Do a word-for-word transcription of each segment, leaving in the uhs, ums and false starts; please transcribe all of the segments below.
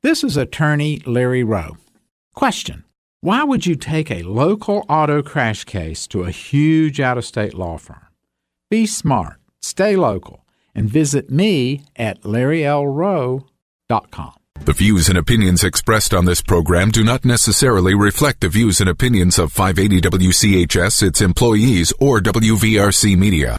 This is attorney Larry Rowe. Question: why would you take a local auto crash case to a huge out-of-state law firm? Be smart, stay local, and visit me at larry l rowe dot com. The views and opinions expressed on this program do not necessarily reflect the views and opinions of five eighty W C H S, its employees, or W V R C Media.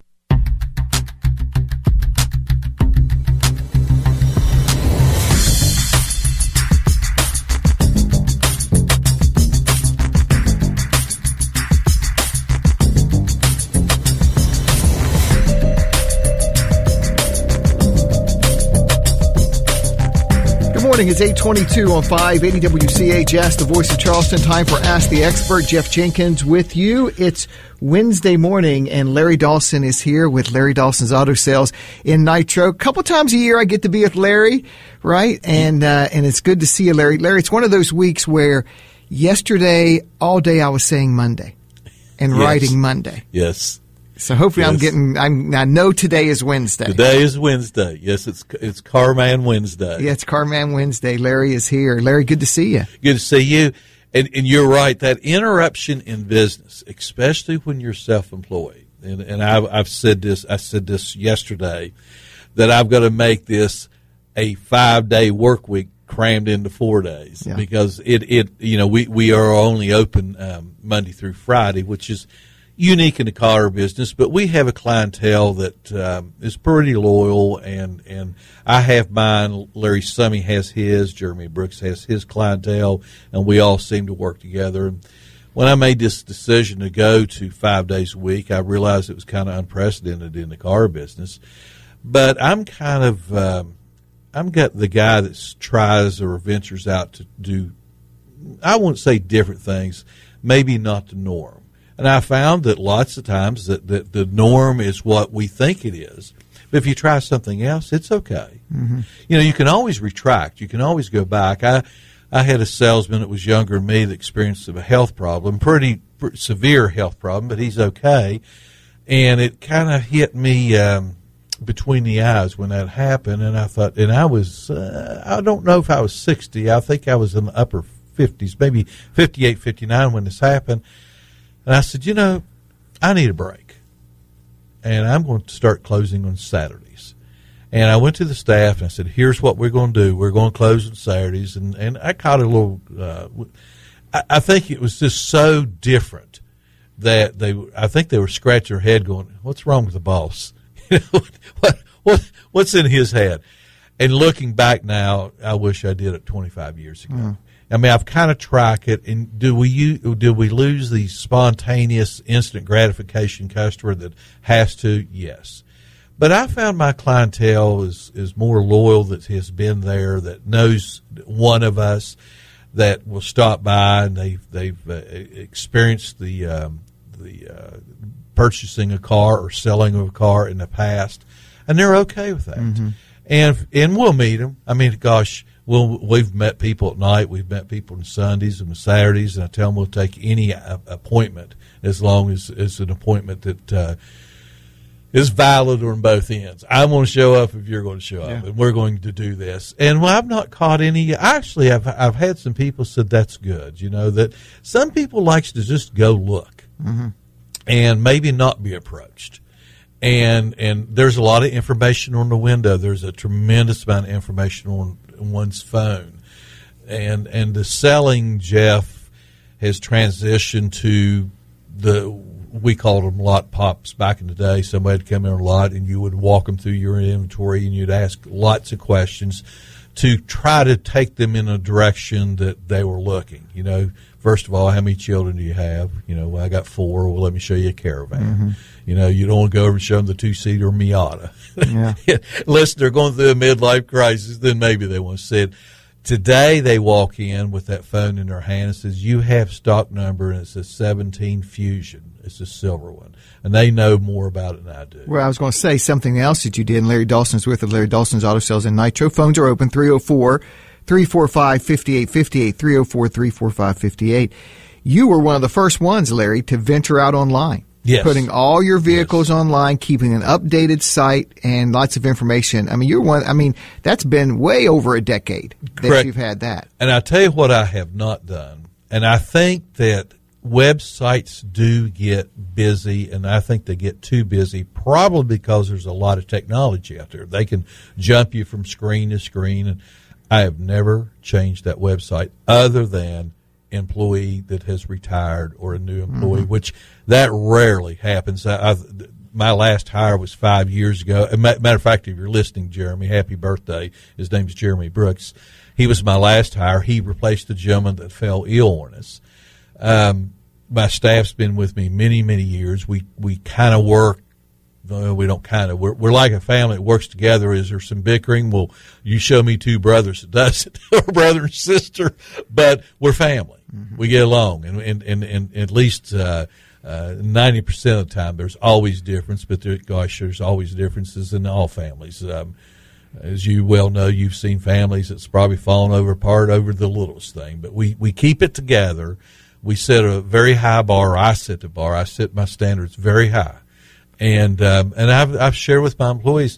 It's eight twenty-two on five eighty W C H S, the voice of Charleston. Time for Ask the Expert. Jeff Jenkins with you. It's Wednesday morning, and Larry Dawson is here with Larry Dawson's Auto Sales in Nitro. A couple times a year I get to be with Larry, right? And uh, and it's good to see you, Larry. Larry, it's one of those weeks where yesterday, all day I was saying Monday and yes. writing Monday. Yes. So hopefully yes. I'm getting, I'm, I know today is Wednesday. Today is Wednesday. Yes, it's it's Carman Wednesday. Yeah, it's Carman Wednesday. Larry is here. Larry, good to see you. Good to see you. And, and you're right, that interruption in business, especially when you're self-employed, and, and I've, I've said this, I said this yesterday, that I've got to make this a five-day work week crammed into four days yeah. because it, it, you know, we, we are only open um, Monday through Friday, which is unique in the car business, but we have a clientele that um, is pretty loyal, and, and I have mine. Larry Summey has his. Jeremy Brooks has his clientele, and we all seem to work together. And when I made this decision to go to five days a week, I realized it was kind of unprecedented in the car business. But I'm kind of um, I'm got the guy that tries or ventures out to do, I won't say different things, maybe not the norm. And I found that lots of times that, that the norm is what we think it is. But if you try something else, it's okay. Mm-hmm. You know, you can always retract. You can always go back. I I had a salesman that was younger than me that experienced a health problem, pretty, pretty severe health problem, but he's okay. And it kind of hit me um, between the eyes when that happened. And I thought, and I was, uh, I don't know if I was sixty. I think I was in the upper fifties, maybe fifty-eight, fifty-nine when this happened. And I said, you know, I need a break, and I'm going to start closing on Saturdays. And I went to the staff, and I said, here's what we're going to do. We're going to close on Saturdays. And, and I caught a little uh, – I, I think it was just so different that they – I think they were scratching their head going, what's wrong with the boss? You know, what, what what's in his head? And looking back now, I wish I did it twenty-five years ago. Mm. I mean, I've kind of tracked it, and do we use, do we lose the spontaneous, instant gratification customer that has to? Yes. But I found my clientele is, is more loyal, that has been there, that knows one of us, that will stop by, and they've, they've uh, experienced the, um, the uh, purchasing a car or selling of a car in the past, and they're okay with that. Mm-hmm. And and we'll meet them. I mean, gosh, we'll, we've met people at night. We've met people on Sundays and Saturdays, and I tell them we'll take any a, appointment as long as it's an appointment that uh, is valid on both ends. I'm going to show up if you're going to show up, yeah. and we're going to do this. And well, I've not caught any. Actually, I've I've had some people said that's good. You know, that some people likes to just go look mm-hmm. and maybe not be approached. And and there's a lot of information on the window. There's a tremendous amount of information on one's phone. And and the selling, Jeff, has transitioned to the, we called them lot pops back in the day. Somebody would come in a lot, and you would walk them through your inventory, and you'd ask lots of questions to try to take them in a direction that they were looking. You know, first of all, how many children do you have? You know, well, I got four. Well, let me show you a caravan. Mm-hmm. You know, you don't want to go over and show them the two-seater Miata. Yeah. Unless they're going through a midlife crisis, then maybe they want to see it. Today, they walk in with that phone in their hand and says, you have stock number, and it's a seventeen Fusion. It's a silver one. And they know more about it than I do. Well, I was going to say something else that you did, and Larry Dawson's with Larry Dawson's Auto Sales in Nitro. Phones are open, three oh four, three four five, five eight five eight, three oh four, three four five, five eight. You were one of the first ones, Larry, to venture out online. Yes. Putting all your vehicles yes. online, keeping an updated site, and lots of information. I mean, you're one. I mean, that's been way over a decade that Correct. You've had that. And I tell you what, I have not done, and I think that websites do get busy, and I think they get too busy, probably because there's a lot of technology out there. They can jump you from screen to screen, and I have never changed that website other than employee that has retired or a new employee, mm-hmm. which that rarely happens. I, I, my last hire was five years ago. As a matter of fact, if you're listening, Jeremy, happy birthday. His name is Jeremy Brooks. He was my last hire. He replaced the gentleman that fell ill on us. Um, my staff's been with me many, many years. We we kind of work. No, we don't kind of. We're, we're like a family that works together. Is there some bickering? Well, you show me two brothers that does it, or brother and sister, but we're family. Mm-hmm. We get along, and and and, and at least uh, uh, ninety percent of the time, there's always difference. But there, gosh, there's always differences in all families. Um, as you well know, you've seen families that's probably fallen over apart over the littlest thing. But we we keep it together. We set a very high bar. I set the bar. I set my standards very high. And um, and I've I've shared with my employees,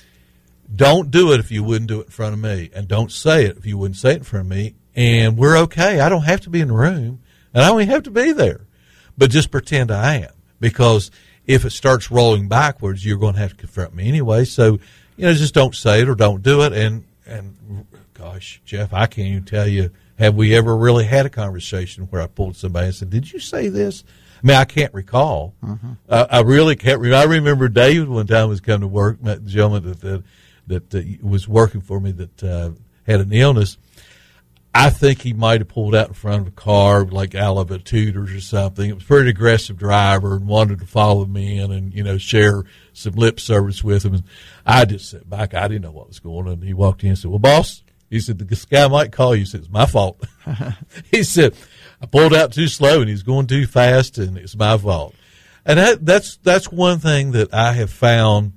don't do it if you wouldn't do it in front of me, and don't say it if you wouldn't say it in front of me. And we're okay. I don't have to be in the room, and I don't even have to be there, but just pretend I am, because if it starts rolling backwards, you're going to have to confront me anyway. So, you know, just don't say it or don't do it. And and gosh, Jeff, I can't even tell you, have we ever really had a conversation where I pulled somebody and said, "Did you say this?" I mean, I can't recall. Mm-hmm. Uh, I really can't remember. I remember David one time was coming to work, met the gentleman that that, that, that was working for me that uh, had an illness. I think he might have pulled out in front of a car, like out of a Tudors or something. It was a pretty aggressive driver and wanted to follow me in and, you know, share some lip service with him. And I just sat back. I didn't know what was going on. And he walked in and said, "Well, boss," he said, "this guy might call you." He said, "It's my fault." He said, "I pulled out too slow and he's going too fast and it's my fault." And that, that's that's one thing that I have found,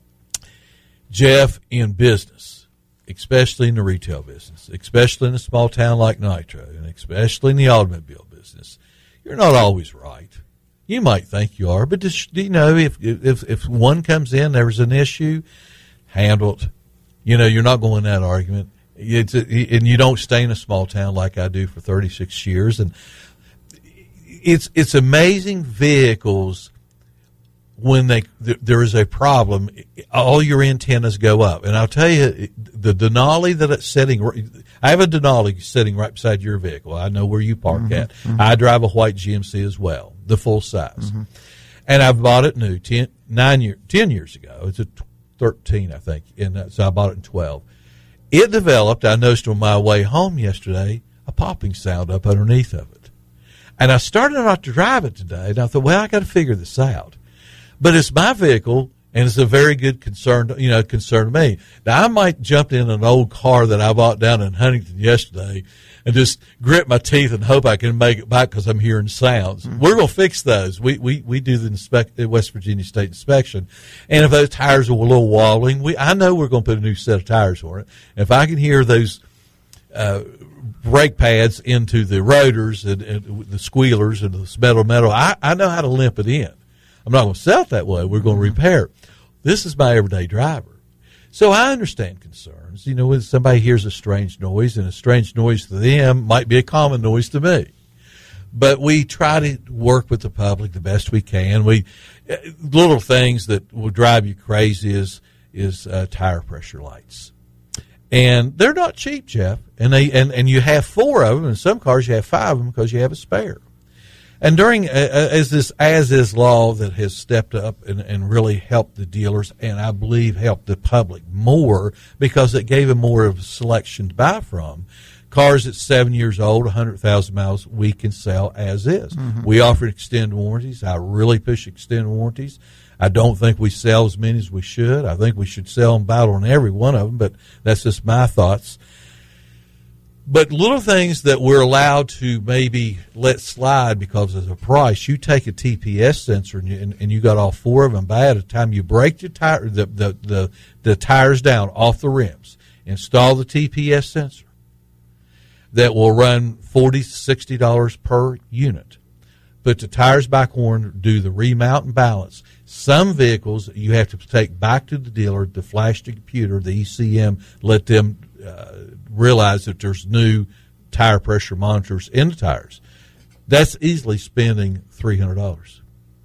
Jeff, in business, especially in the retail business, especially in a small town like Nitro, and especially in the automobile business. You're not always right. You might think you are, but just, you know, if if if one comes in, there's an issue, handle it. You know, you're not going in that argument. It's a, and you don't stay in a small town like I do for thirty-six years. And it's it's amazing vehicles, when they there is a problem, all your antennas go up. And I'll tell you, the Denali that it's setting, I have a Denali sitting right beside your vehicle. I know where you park mm-hmm, at. Mm-hmm. I drive a white G M C as well, the full size. Mm-hmm. And I've bought it new ten, nine year, ten years ago. It's a thirteen, I think. And so I bought it in twelve. It developed, I noticed on my way home yesterday, a popping sound up underneath of it. And I started not to drive it today, and I thought, well, I got to figure this out. But it's my vehicle, and it's a very good concern, you know, concern to me. Now, I might jump in an old car that I bought down in Huntington yesterday and just grit my teeth and hope I can make it back because I'm hearing sounds. Mm-hmm. We're going to fix those. We we we do the inspect, the West Virginia State inspection, and if those tires are a little wobbling, we I know we're going to put a new set of tires on it. And if I can hear those uh, brake pads into the rotors and, and the squealers and the metal metal, I, I know how to limp it in. I'm not going to sell it that way. We're going to repair it. This is my everyday driver. So I understand concerns. You know, when somebody hears a strange noise, and a strange noise to them might be a common noise to me. But we try to work with the public the best we can. We little things that will drive you crazy is is uh, tire pressure lights. And they're not cheap, Jeff. And they and, and you have four of them. In some cars, you have five of them because you have a spare. And during, uh, as this as-is law that has stepped up and, and really helped the dealers, and I believe helped the public more because it gave them more of a selection to buy from. Cars at seven years old, one hundred thousand miles, we can sell as is. Mm-hmm. We offer extended warranties. I really push extended warranties. I don't think we sell as many as we should. I think we should sell and battle on every one of them, but that's just my thoughts. But little things that we're allowed to maybe let slide because of the price. You take a T P S sensor and you, and, and you got all four of them bad. At the time you break the tire, the, the the the tires down off the rims, install the T P S sensor. That will run forty to sixty dollars per unit. put the tires back on, do the remount and balance. Some vehicles you have to take back to the dealer to flash the computer, the E C M, let them uh, realize that there's new tire pressure monitors in the tires. That's easily spending three hundred dollars.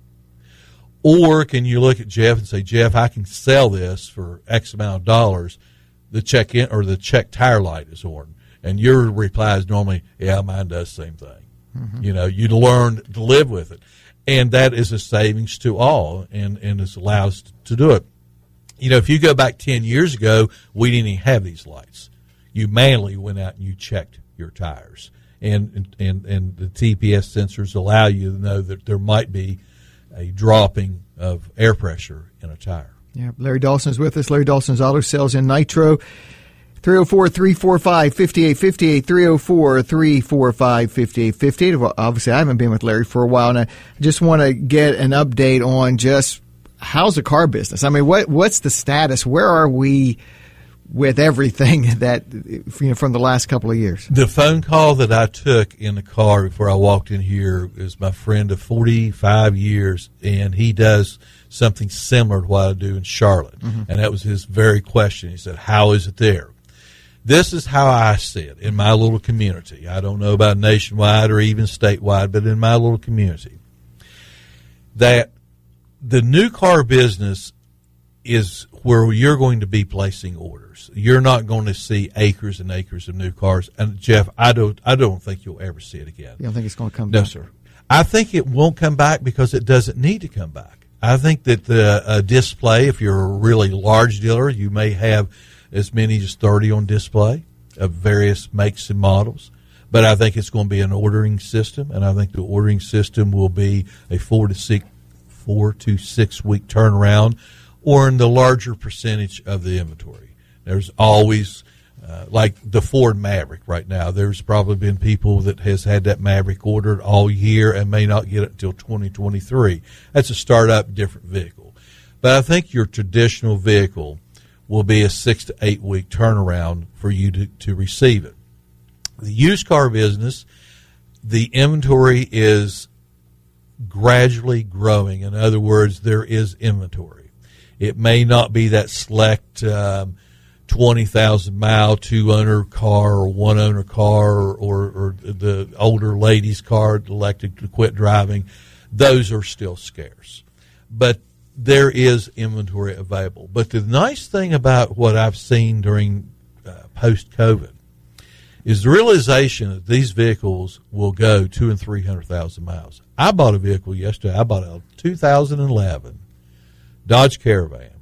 Or can you look at Jeff and say, Jeff, I can sell this for X amount of dollars. The check in or the check tire light is on. And your reply is normally, yeah, mine does the same thing. Mm-hmm. You know, you learn to live with it. And that is a savings to all, and, and it allows to do it. You know, if you go back ten years ago, we didn't even have these lights. You manually went out and you checked your tires. And, and, and the T P S sensors allow you to know that there might be a dropping of air pressure in a tire. Yeah, Larry Dawson is with us. Larry Dawson's Auto Sales in Nitro. three oh four, three four five, five eight five eight, three oh four, three four five, five eight five eight. Well, obviously, I haven't been with Larry for a while, and I just want to get an update on just how's the car business? I mean, what what's the status? Where are we with everything that, you know, from the last couple of years? The phone call that I took in the car before I walked in here is my friend of forty-five years, and he does something similar to what I do in Charlotte. Mm-hmm. And that was his very question. He said, how is it there? This is how I see it in my little community. I don't know about nationwide or even statewide, but in my little community, that the new car business is where you're going to be placing orders. You're not going to see acres and acres of new cars. And Jeff, I don't, I don't think you'll ever see it again. You don't think it's going to come no, back? No, sir. I think it won't come back because it doesn't need to come back. I think that the uh, display, if you're a really large dealer, you may have as many as thirty on display of various makes and models. But I think it's going to be an ordering system, and I think the ordering system will be a four to six, four to six week turnaround, or in the larger percentage of the inventory. There's always, uh, like the Ford Maverick right now, there's probably been people that has had that Maverick ordered all year and may not get it until twenty twenty-three. That's a startup, different vehicle. But I think your traditional vehicle will be a six to eight week turnaround for you to, to receive it. The used car business, the inventory is gradually growing. In other words, there is inventory. It may not be that select um, twenty thousand mile, two owner car or one owner car or, or, or the older lady's car elected to quit driving. Those are still scarce. But there is inventory available. But the nice thing about what I've seen during uh, post-COVID is the realization that these vehicles will go two and three hundred thousand miles. I bought a vehicle yesterday. I bought a two thousand eleven Dodge Caravan,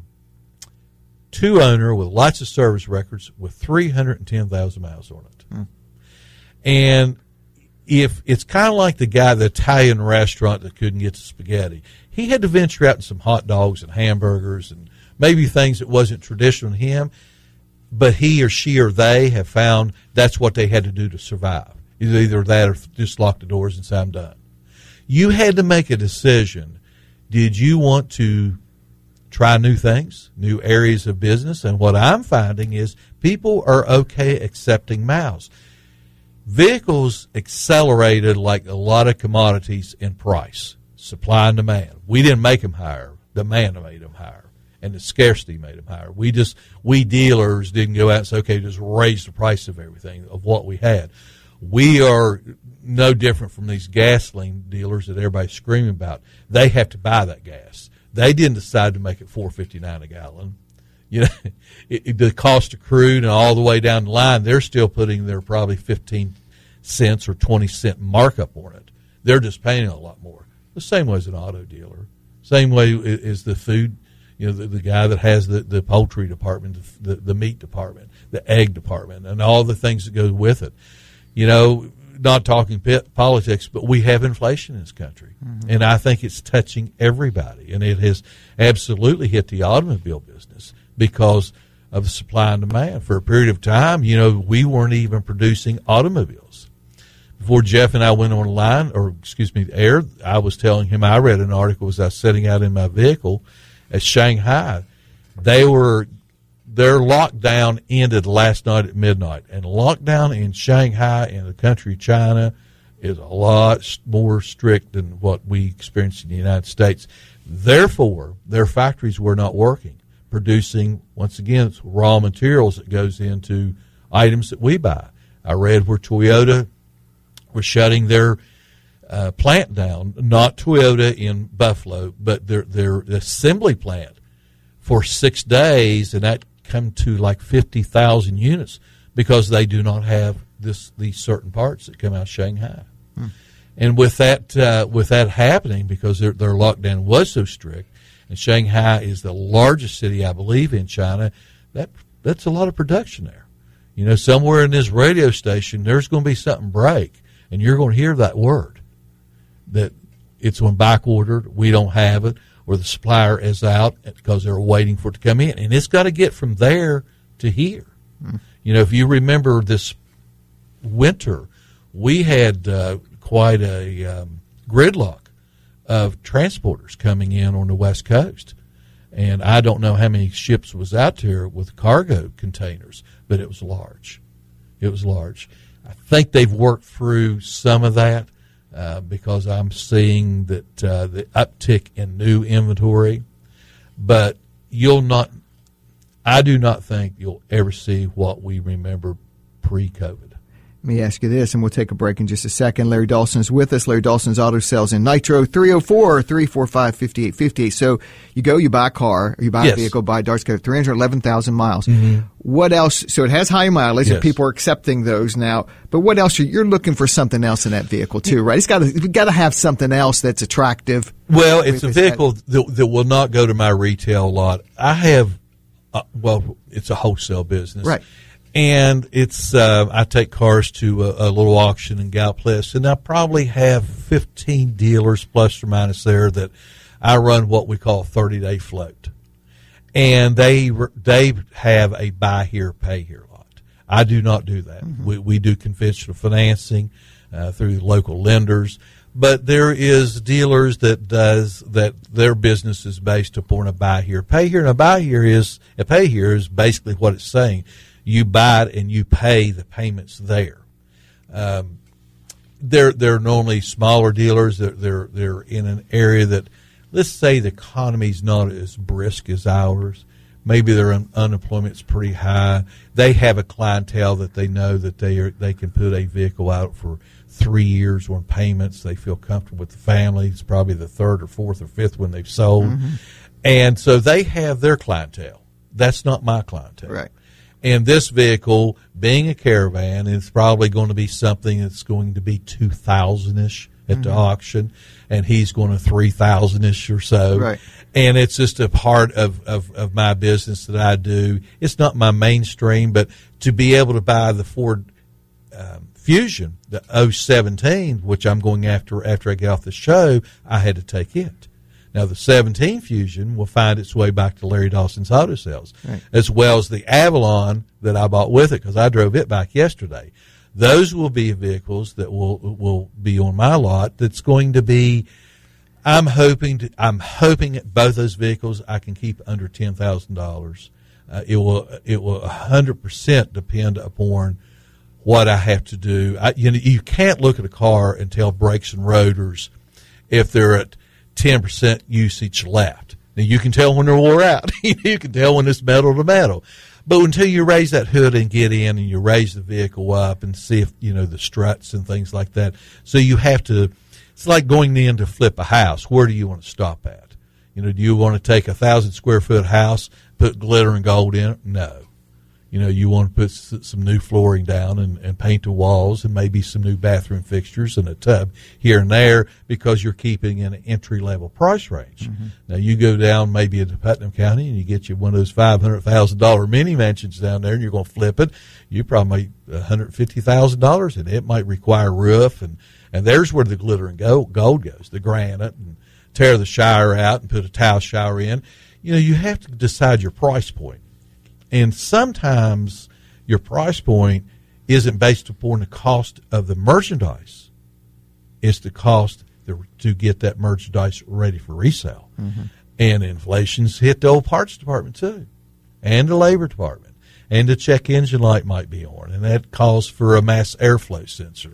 two owner with lots of service records with three hundred ten thousand miles on it. Hmm. And if it's kind of like the guy at the Italian restaurant that couldn't get the spaghetti, he had to venture out in some hot dogs and hamburgers and maybe things that wasn't traditional to him, but he or she or they have found that's what they had to do to survive. Either that or just lock the doors and say, I'm done. You had to make a decision. Did you want to try new things, new areas of business? And what I'm finding is people are okay accepting miles. Vehicles accelerated like a lot of commodities in price, supply and demand. We didn't make them higher. Demand made them higher, and the scarcity made them higher. We just, we dealers didn't go out and say, okay, just raise the price of everything, of what we had. We are no different from these gasoline dealers that everybody's screaming about. They have to buy that gas. They didn't decide to make it four fifty-nine a gallon. You know, it, it, the cost of crude and all the way down the line, they're still putting their probably fifteen cents or twenty cent markup on it. They're just paying a lot more. The same way as an auto dealer. Same way is the food, you know, the, the guy that has the, the poultry department, the, the meat department, the egg department, and all the things that go with it. You know, not talking pit, politics, but we have inflation in this country. Mm-hmm. And I think it's touching everybody. And it has absolutely hit the automobile business because of the supply and demand. For a period of time, you know, we weren't even producing automobiles. Before Jeff and I went online, or excuse me, air, I was telling him I read an article as I was sitting out in my vehicle at Shanghai. They were, their lockdown ended last night at midnight. And lockdown in Shanghai, in the country of China, is a lot more strict than what we experience in the United States. Therefore, their factories were not working, producing, once again, it's raw materials that goes into items that we buy. I read where Toyota was shutting their uh, plant down, not Toyota in Buffalo, but their, their assembly plant for six days, and that come to like fifty thousand units because they do not have this these certain parts that come out of Shanghai. Hmm. And with that uh, with that happening, because their, their lockdown was so strict, and Shanghai is the largest city, I believe, in China, that that's a lot of production there. You know, somewhere in this radio station, there's going to be something break, and you're going to hear that word, that it's on back ordered, we don't have it, or the supplier is out because they're waiting for it to come in. And it's got to get from there to here. Mm. You know, if you remember this winter, we had uh, quite a um, gridlock of transporters coming in on the West Coast. And I don't know how many ships was out there with cargo containers, but it was large. It was large. I think they've worked through some of that. Uh, because I'm seeing that uh, the uptick in new inventory, but you'll not. I do not think you'll ever see what we remember pre-COVID. Let me ask you this, and we'll take a break in just a second. Larry Dawson's with us. Larry Dawson's Auto Sales in Nitro, three oh four, three four five, five eight five eight. So you go, you buy a car, or you buy yes. a vehicle, buy a Dart's got three hundred eleven thousand miles. Mm-hmm. What else? So it has high mileage, yes. and people are accepting those now. But what else? You're looking for something else in that vehicle too, right? It's got to got to have something else that's attractive. Well, it's a vehicle that, that will not go to my retail lot. I have, uh, well, it's a wholesale business, right? And it's uh, I take cars to a, a little auction in Galplis, and I probably have fifteen dealers plus or minus there that I run what we call a thirty-day float. And they they have a buy here, pay here lot. I do not do that. Mm-hmm. We we do conventional financing uh, through local lenders, but there is dealers that does that. Their business is based upon a buy here, pay here, and a buy here is a pay here is basically what it's saying. You buy it and you pay the payments there. Um, they're they're normally smaller dealers. They're they're they're in an area that, let's say, the economy's not as brisk as ours. Maybe their un- unemployment's pretty high. They have a clientele that they know that they are they can put a vehicle out for three years on payments. They feel comfortable with the family. It's probably the third or fourth or fifth one they've sold, mm-hmm. and so they have their clientele. That's not my clientele. Right. And this vehicle, being a Caravan, is probably going to be something that's going to be two thousand-ish at mm-hmm. the auction, and he's going to three thousand-ish or so. Right. And it's just a part of, of, of my business that I do. It's not my mainstream, but to be able to buy the Ford um, Fusion, the oh seventeen, which I'm going after after I get off the show, I had to take it. Now, the seventeen Fusion will find its way back to Larry Dawson's Auto Sales, right. as well as the Avalon that I bought with it because I drove it back yesterday. Those will be vehicles that will will be on my lot. That's going to be. I'm hoping to. I'm hoping that both those vehicles I can keep under ten thousand uh, dollars. It will. It will a hundred percent depend upon what I have to do. I, you know, you can't look at a car and tell brakes and rotors if they're at ten percent usage left. Now, you can tell when they're wore out. You can tell when it's metal to metal. But until you raise that hood and get in and you raise the vehicle up and see if, you know, the struts and things like that. So you have to, it's like going in to flip a house. Where do you want to stop at? You know, do you want to take a thousand square foot house, put glitter and gold in it? No. You know, you want to put some new flooring down and, and paint the walls and maybe some new bathroom fixtures and a tub here and there because you're keeping in an entry-level price range. Mm-hmm. Now, you go down maybe into Putnam County and you get you one of those five hundred thousand dollars mini mansions down there and you're going to flip it. You probably make one hundred fifty thousand dollars and it might require roof. And, and there's where the glitter and gold, gold goes, the granite, and tear the shower out and put a tile shower in. You know, you have to decide your price point. And sometimes your price point isn't based upon the cost of the merchandise. It's the cost to get that merchandise ready for resale. Mm-hmm. And inflation's hit the old parts department too, and the labor department. And the check engine light might be on, and that calls for a mass airflow sensor.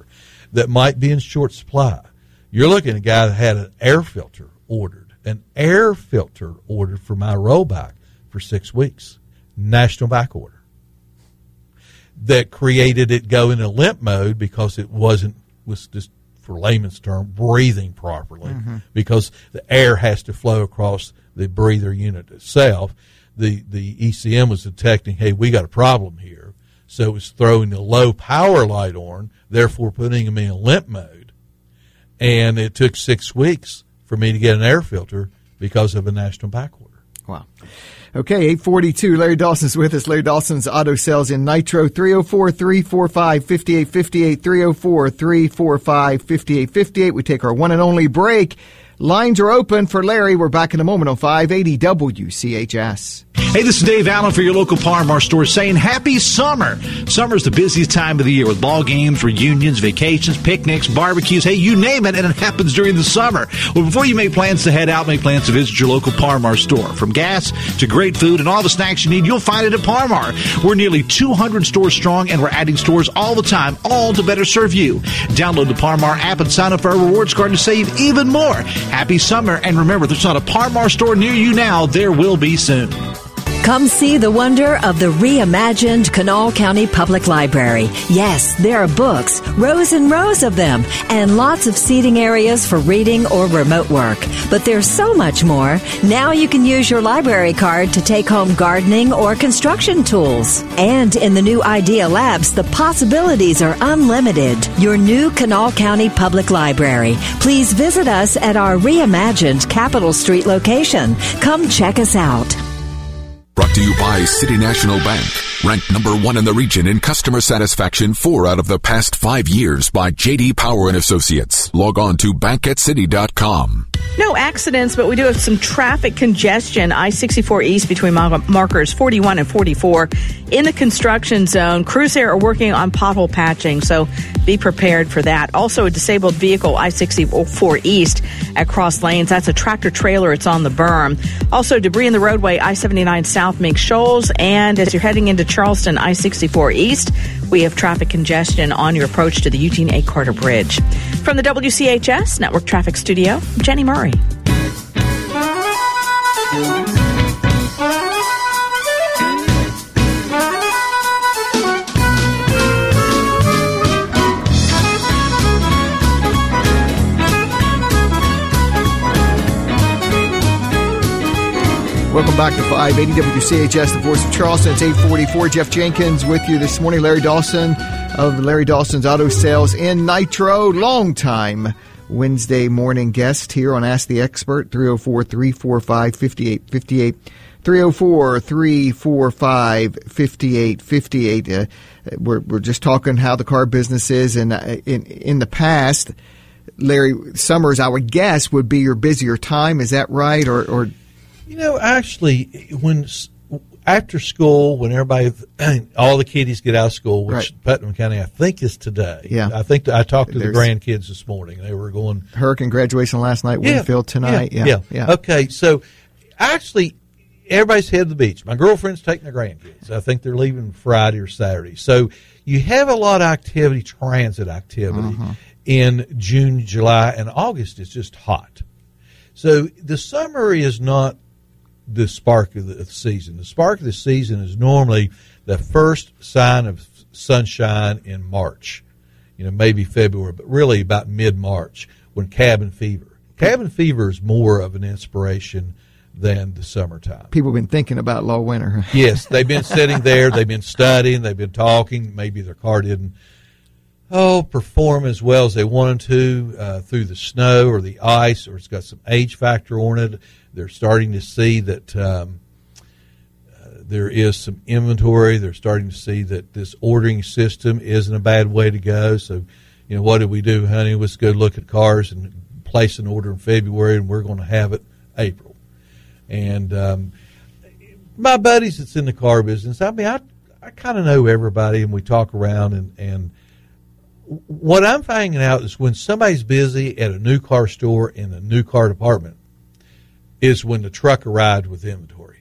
that might be in short supply. You're looking at a guy that had an air filter ordered, an air filter ordered for my roll back for six weeks, national back order, that created it go into limp mode because it wasn't, was just, for layman's term, breathing properly, mm-hmm. because the air has to flow across the breather unit itself. The the E C M was detecting, hey, we got a problem here. So it was throwing the low power light on, therefore putting them in limp mode. And it took six weeks for me to get an air filter because of a national back order. Wow. Okay, eight forty-two. Larry Dawson's with us. Larry Dawson's Auto Sales in Nitro, three oh four, three four five, five eight five eight, three oh four, three four five, five eight five eight. We take our one and only break. Lines are open for Larry. We're back in a moment on five eighty W C H S. Hey, this is Dave Allen for your local Par Mar store saying happy summer. Summer's the busiest time of the year with ball games, reunions, vacations, picnics, barbecues. Hey, you name it, and it happens during the summer. Well, before you make plans to head out, make plans to visit your local Par Mar store. From gas to great food and all the snacks you need, you'll find it at Par Mar. We're nearly two hundred stores strong, and we're adding stores all the time, all to better serve you. Download the Par Mar app and sign up for our rewards card to save even more. Happy summer, and remember, there's not a Par Mar store near you now. There will be soon. Come see the wonder of the reimagined Kanawha County Public Library. Yes, there are books, rows and rows of them, and lots of seating areas for reading or remote work. But there's so much more. Now you can use your library card to take home gardening or construction tools. And in the new Idea Labs, the possibilities are unlimited. Your new Kanawha County Public Library. Please visit us at our reimagined Capitol Street location. Come check us out. Brought to you by City National Bank. Ranked number one in the region in customer satisfaction four out of the past five years by J D Power and Associates. Log on to bank at city dot com. No accidents, but we do have some traffic congestion. I sixty-four East between markers forty-one and forty-four. In the construction zone, crews there are working on pothole patching, so be prepared for that. Also, a disabled vehicle, I sixty-four East at cross lanes. That's a tractor trailer. It's on the berm. Also, debris in the roadway, I seventy-nine South makes shoals. And as you're heading into Charleston, I sixty-four East, we have traffic congestion on your approach to the Eugene A. Carter Bridge. From the W C H S Network Traffic Studio, Jenny Murray. Welcome back to five eighty W C H S, the voice of Charleston. It's eight forty-four. Jeff Jenkins with you this morning. Larry Dawson of Larry Dawson's Auto Sales in Nitro. Longtime Wednesday morning guest here on Ask the Expert. three oh four, three four five, five eight five eight. three oh four, three four five, five eight five eight. Uh, we're, we're just talking how the car business is. And uh, in, in the past, Larry, summers, I would guess, would be your busier time. Is that right? Or, or You know, actually, when after school, when everybody, all the kiddies get out of school, which right. Putnam County, I think, is today. Yeah. I think I talked to There's the grandkids this morning. They were going. Hurricane graduation last night, yeah, Winfield tonight. Yeah, yeah, yeah. yeah. Okay, so actually, everybody's headed to the beach. My girlfriend's taking the grandkids. I think they're leaving Friday or Saturday. So you have a lot of activity, transit activity, uh-huh. in June, July, and August. It's just hot. So the summer is not the spark of the season. The spark of the season is normally the first sign of sunshine in March, you know, maybe February, but really about mid-March when cabin fever. Cabin fever is more of an inspiration than the summertime. People have been thinking about low winter. Yes, they've been sitting there, they've been studying, they've been talking. Maybe their car didn't oh perform as well as they wanted to uh, through the snow or the ice, or it's got some age factor on it. They're starting to see that um, uh, there is some inventory. They're starting to see that this ordering system isn't a bad way to go. So, you know, what did we do, honey? Let's go look at cars and place an order in February, and we're going to have it April. And um, my buddies that's in the car business, I mean, I, I kind of know everybody, and we talk around, and, and what I'm finding out is when somebody's busy at a new car store in a new car department is when the truck arrived with inventory.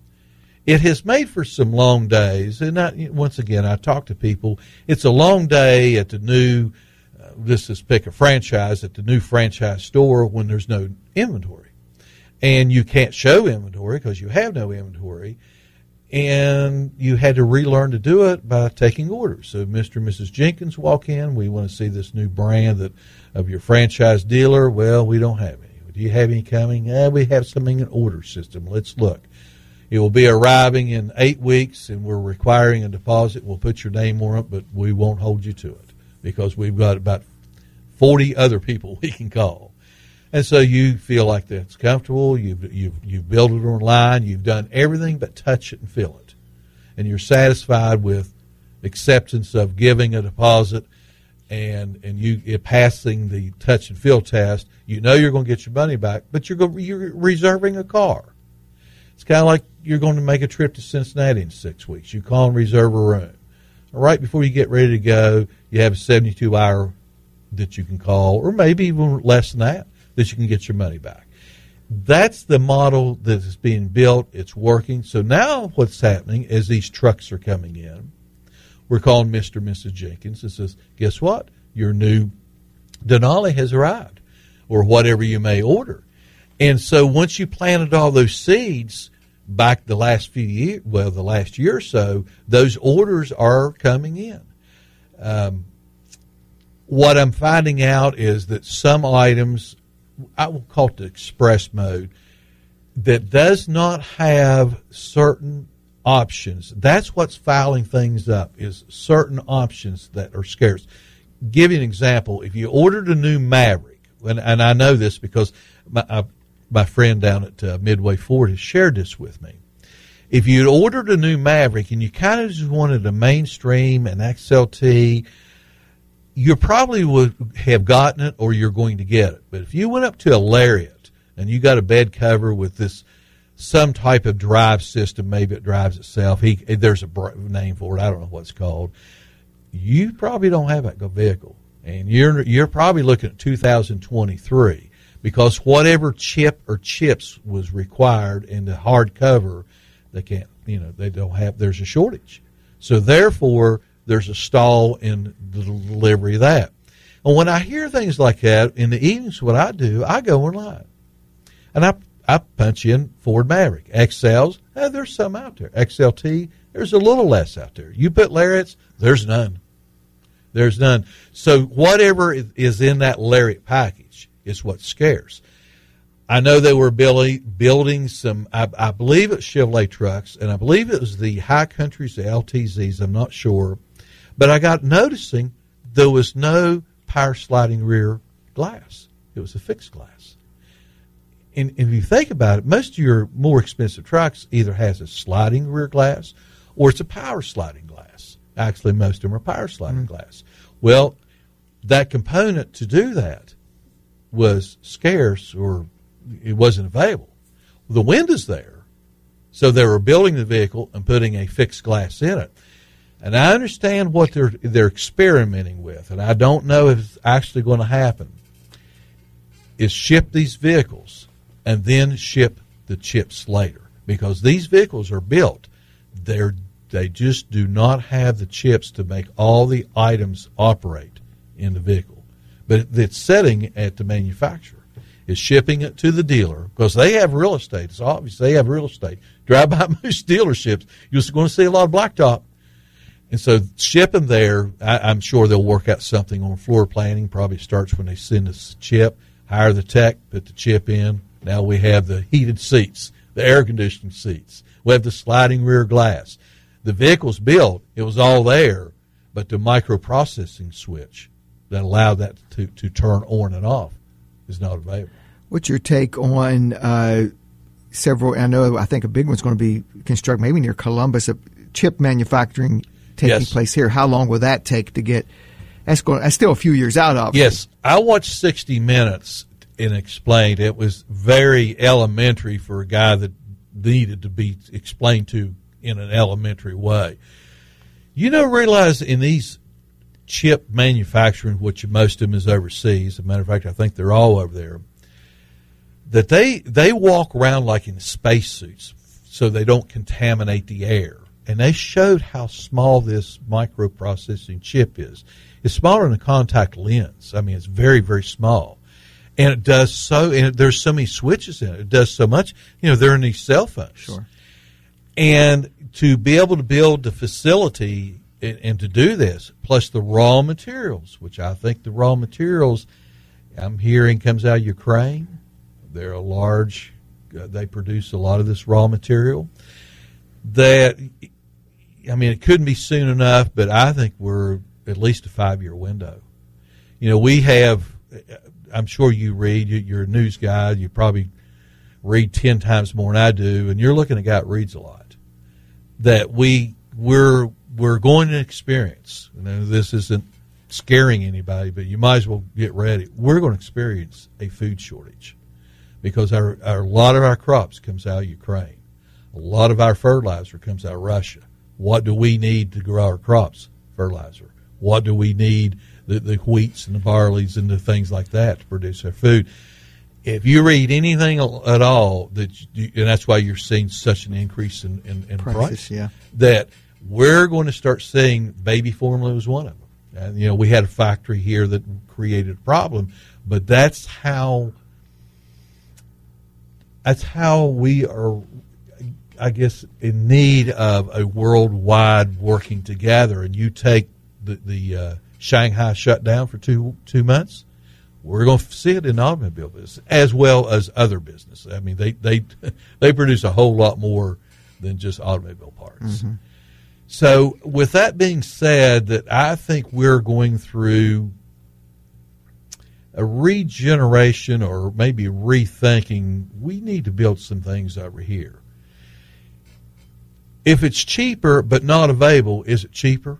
It has made for some long days, and I, once again, I talk to people. It's a long day at the new uh, this is pick a franchise at the new franchise store when there's no inventory. And you can't show inventory because you have no inventory. And you had to relearn to do it by taking orders. So Mister and Missus Jenkins walk in. We want to see this new brand that of your franchise dealer. Well, we don't have any. Do you have any coming? Eh, we have something in order system. Let's look. It will be arriving in eight weeks, and we're requiring a deposit. We'll put your name on it, but we won't hold you to it because we've got about forty other people we can call. And so you feel like that's comfortable. You've, you've, you've built it online. You've done everything but touch it and feel it. And you're satisfied with acceptance of giving a deposit and, and you it passing the touch and feel test. You know you're going to get your money back, but you're, going, you're reserving a car. It's kind of like you're going to make a trip to Cincinnati in six weeks. You call and reserve a room. Right before you get ready to go, you have a seventy-two hour that you can call, or maybe even less than that, that you can get your money back. That's the model that is being built. It's working. So now what's happening is these trucks are coming in. We're calling Mister and Missus Jenkins and says, guess what? Your new Denali has arrived, or whatever you may order. And so once you planted all those seeds back the last few years, well, the last year or so, those orders are coming in. Um, what I'm finding out is that some items, I will call it the express mode, that does not have certain options. That's what's fouling things up, is certain options that are scarce. Give you an example. If you ordered a new Maverick, and, and I know this because my, I, my friend down at uh, Midway Ford has shared this with me. If you'd ordered a new Maverick and you kind of just wanted a mainstream, an X L T, you probably would have gotten it or you're going to get it. But if you went up to a Lariat and you got a bed cover with this some type of drive system, maybe it drives itself. He, there's a name for it. I don't know what it's called. You probably don't have that vehicle. And you're you're probably looking at two thousand twenty-three because whatever chip or chips was required in the hard cover, they can't, you know, they don't have, there's a shortage. So therefore, there's a stall in the delivery of that. And when I hear things like that, in the evenings, what I do, I go online. And I I punch in Ford Maverick. X Ls, eh, there's some out there. X L T, there's a little less out there. You put Lariats, there's none. There's none. So whatever is in that Lariat package is what's scarce. I know they were building, building some, I, I believe it's Chevrolet trucks, and I believe it was the High Countries, the L T Zs, I'm not sure. But I got noticing there was no power sliding rear glass. It was a fixed glass. And if you think about it, most of your more expensive trucks either has a sliding rear glass or it's a power sliding glass. Actually, most of them are power sliding mm-hmm. glass. Well, that component to do that was scarce or it wasn't available. The wind is there, so they were building the vehicle and putting a fixed glass in it. And I understand what they're they're experimenting with, and I don't know if it's actually going to happen, is ship these vehicles and then ship the chips later. Because these vehicles are built, they're they just do not have the chips to make all the items operate in the vehicle. But it's setting at the manufacturer. Is shipping it to the dealer because they have real estate. It's obvious they have real estate. Drive by most dealerships, you're going to see a lot of blacktop. And so shipping there, I, I'm sure they'll work out something on floor planning. Probably starts when they send us a chip, hire the tech, put the chip in. Now we have the heated seats, the air conditioning seats. We have the sliding rear glass. The vehicle's built. It was all there, but the microprocessing switch that allowed that to, to turn on and off is not available. What's your take on uh, several, I know, I think a big one's going to be constructed maybe near Columbus, a chip manufacturing taking yes. place here. How long will that take to get, that's going, that's still a few years out, obviously. Yes. I watched sixty minutes and explained. It was very elementary for a guy that needed to be explained to in an elementary way. You know, realize in these chip manufacturing, which most of them is overseas, as a matter of fact, I think they're all over there, that they they walk around like in spacesuits so they don't contaminate the air. And they showed how small this microprocessing chip is. is smaller than a contact lens. I mean, it's very, very small. And it does so, and there's so many switches in it. It does so much. You know, they're in these cell phones. Sure. And to be able to build the facility and, and to do this, plus the raw materials, which I think the raw materials I'm hearing comes out of Ukraine. They're a large, uh, they produce a lot of this raw material. That, I mean, it couldn't be soon enough, but I think we're at least a five-year window. You know, we have, I'm sure you read, you're a news guy, you probably read ten times more than I do, and you're looking at a guy that reads a lot. That we, we're, we're going to experience, you know, this isn't scaring anybody, but you might as well get ready. We're going to experience a food shortage because our, our a lot of our crops comes out of Ukraine. A lot of our fertilizer comes out of Russia. What do we need to grow our crops? Fertilizer. What do we need? The, the wheats and the barleys and the things like that to produce our food. If you read anything at all, that you, and that's why you're seeing such an increase in, in, in prices, price, yeah. that we're going to start seeing baby formula was one of them. And, you know, we had a factory here that created a problem, but that's how that's how we are, I guess, in need of a worldwide working together. And you take the, the uh, Shanghai shut down for two two months, we're going to see it in the automobile business as well as other business. I mean, they they they produce a whole lot more than just automobile parts. Mm-hmm. So with that being said, that I think we're going through a regeneration or maybe rethinking. We need to build some things over here. If it's cheaper but not available, is it cheaper?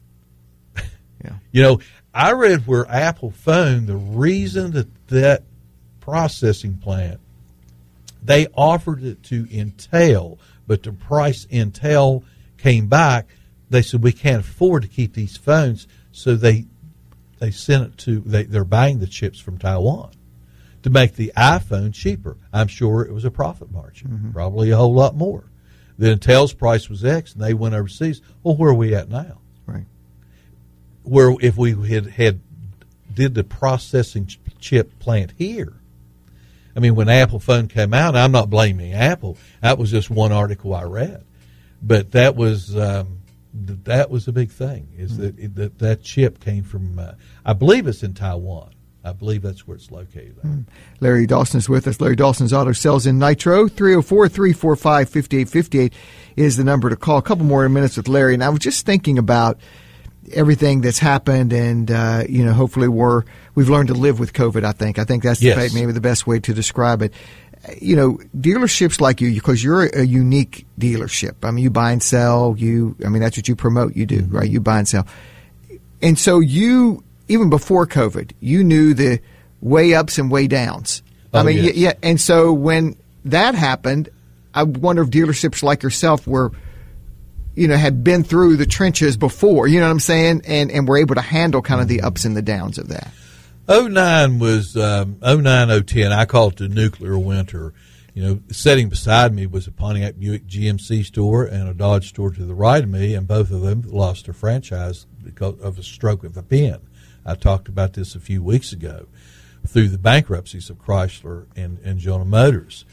Yeah. You know, I read where Apple phone, the reason that that processing plant, they offered it to Intel, but the price Intel came back, they said, we can't afford to keep these phones, so they they sent it to, they, they're buying the chips from Taiwan to make the iPhone cheaper. I'm sure it was a profit margin, mm-hmm. probably a whole lot more. The Intel's price was X, and they went overseas. Well, where are we at now? Right. Where if we had, had did the processing chip plant here, I mean, when Apple phone came out, I'm not blaming Apple. That was just one article I read. But that was um, that was a big thing. Is mm-hmm. that, that that chip came from? Uh, I believe it's in Taiwan. I believe that's where it's located. Mm-hmm. Larry Dawson is with us. Larry Dawson's Auto Sales in Nitro. three oh four, three four five, five eight five eight is the number to call. A couple more minutes with Larry. And I was just thinking about everything that's happened, and uh, you know, hopefully we're we've learned to live with COVID. I think. I think that's yes. the, maybe the best way to describe it. You know, dealerships like you, because you're a unique dealership. I mean, you buy and sell. You, I mean, that's what you promote. You do, mm-hmm. right? You buy and sell. And so you, even before COVID, you knew the way ups and way downs. Oh, I mean, yes. yeah. And so when that happened, I wonder if dealerships like yourself were, you know, had been through the trenches before. You know what I'm saying? And and were able to handle kind of the ups and the downs of that. oh nine was um, oh nine, oh ten. I call it the nuclear winter. You know, sitting beside me was a Pontiac Buick G M C store and a Dodge store to the right of me, and both of them lost their franchise because of a stroke of a pen. I talked about this a few weeks ago through the bankruptcies of Chrysler and, and General Motors.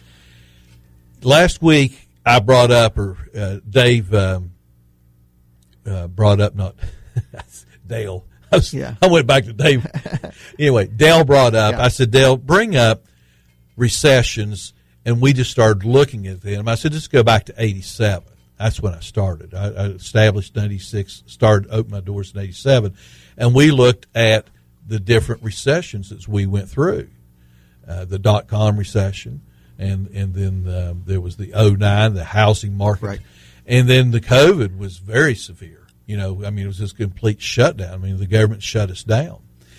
Last week, I brought up, or uh, Dave um, uh, brought up, not Dale. I, was, yeah. I went back to Dave. Anyway, Dale brought up, yeah. I said, Dale, bring up recessions, and we just started looking at them. I said, just go back to eighty-seven. That's when I started. I, I established ninety-six, started, opened my doors in eighty-seven, and we looked at the different recessions as we went through. Uh, the dot-com recession, and, and then uh, there was the oh nine, the housing market. Right. And then the COVID was very severe. You know, I mean, it was just a complete shutdown. I mean, the government shut us down.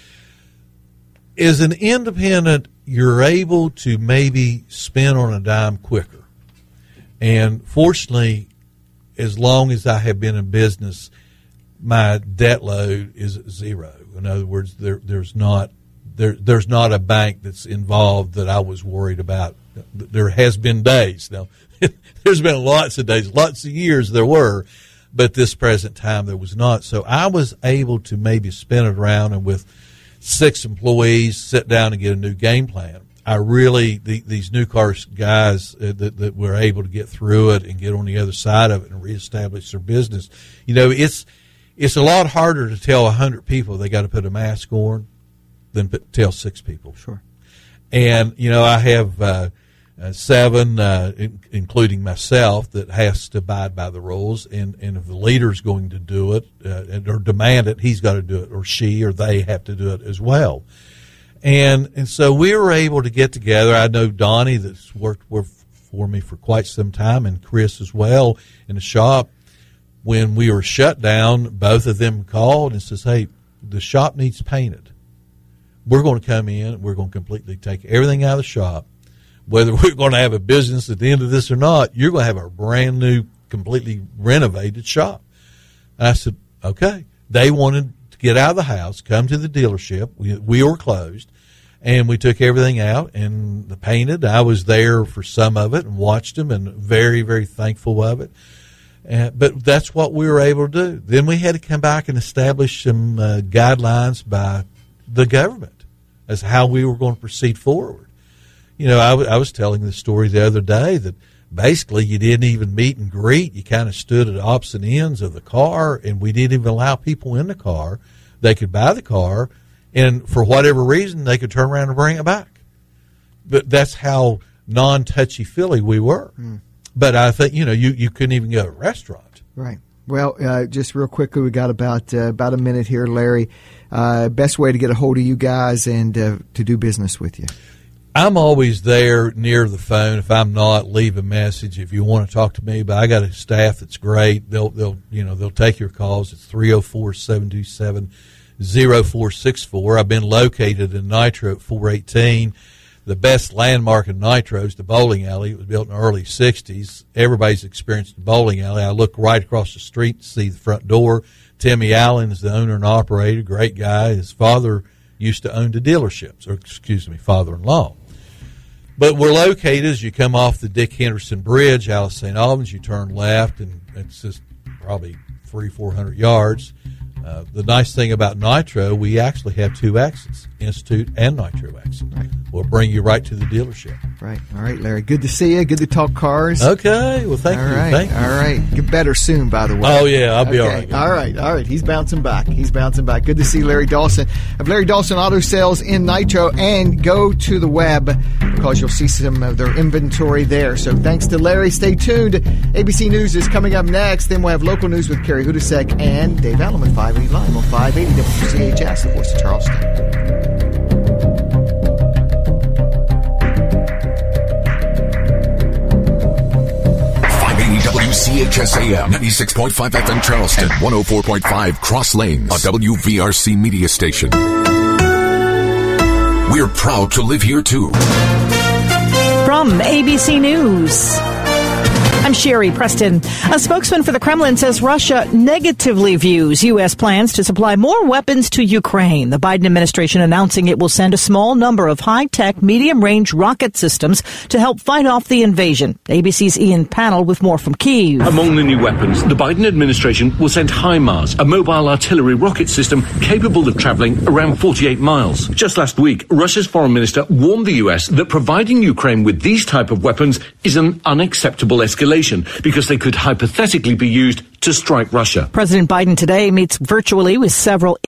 As an independent, you're able to maybe spin on a dime quicker. And fortunately, as long as I have been in business, my debt load is zero. In other words, there, there's not there, there's not a bank that's involved that I was worried about. There has been days. Now, there's been lots of days, lots of years there were, but this present time there was not. So I was able to maybe spin it around and with six employees sit down and get a new game plan. I really, the, these new car guys uh, that, that were able to get through it and get on the other side of it and reestablish their business. You know, it's it's a lot harder to tell a hundred people they got to put a mask on than put, tell six people. Sure. And you know, I have uh, uh, seven, uh, in, including myself, that has to abide by the rules. And, and if the leader's going to do it uh, or demand it, he's got to do it, or she or they have to do it as well. And and so we were able to get together. I know Donnie that's worked for me for quite some time, and Chris as well in the shop. When we were shut down, both of them called and says, hey, the shop needs painted. We're going to come in. We're going to completely take everything out of the shop. Whether we're going to have a business at the end of this or not, you're going to have a brand new, completely renovated shop. And I said, okay. They wanted to get out of the house, come to the dealership. We, we were closed. And we took everything out and painted. I was there for some of it and watched them, and very, very thankful of it. Uh, but that's what we were able to do. Then we had to come back and establish some uh, guidelines by the government as how we were going to proceed forward. You know, I, w- I was telling the story the other day that basically you didn't even meet and greet. You kind of stood at opposite ends of the car, and we didn't even allow people in the car. They could buy the car, and for whatever reason, they could turn around and bring it back. But that's how non-touchy-feely we were. Mm. But I think, you know, you, you couldn't even go to a restaurant. Right. Well, uh, just real quickly, we got about uh, about a minute here, Larry. Uh, best way to get a hold of you guys and uh, to do business with you? I'm always there near the phone. If I'm not, leave a message if you want to talk to me. But I got a staff that's great. They'll they'll you know they'll take your calls. It's three oh four, seven two seven, oh four six four. I've been located in Nitro at four eighteen. The best landmark in Nitro is the bowling alley. It was built in the early sixties. Everybody's experienced the bowling alley. I look right across the street to see the front door. Timmy Allen is the owner and operator, great guy. His father used to own the dealerships, or excuse me, father-in-law. But we're located as you come off the Dick Henderson Bridge out of Saint Albans. You turn left, and it's just probably three, four hundred yards. Uh, the nice thing about Nitro, we actually have two exits, Institute and Nitro exit. Right. We'll bring you right to the dealership. Right. All right, Larry. Good to see you. Good to talk cars. Okay. Well, thank all you. Right. Thank you. All right. Get better soon, by the way. Oh, yeah. I'll be okay. all right. All right. All right. He's bouncing back. He's bouncing back. Good to see Larry Dawson of Larry Dawson Auto Sales in Nitro. And go to the web because you'll see some of their inventory there. So thanks to Larry. Stay tuned. A B C News is coming up next. Then we'll have local news with Kerry Hudasek and Dave Allen at five eighty Live on five eighty W C H S, the voice of Charleston. W C H S A M ninety-six point five F M Charleston, one oh four point five Cross Lanes, a W V R C media station. We're proud to live here too. From A B C News, I'm Sherry Preston. A spokesman for the Kremlin says Russia negatively views U S plans to supply more weapons to Ukraine. The Biden administration announcing it will send a small number of high-tech, medium-range rocket systems to help fight off the invasion. A B C's Ian Pannell with more from Kyiv. Among the new weapons, the Biden administration will send HIMARS, a mobile artillery rocket system capable of traveling around forty-eight miles. Just last week, Russia's foreign minister warned the U S that providing Ukraine with these type of weapons is an unacceptable escalation because they could hypothetically be used to strike Russia. President Biden today meets virtually with several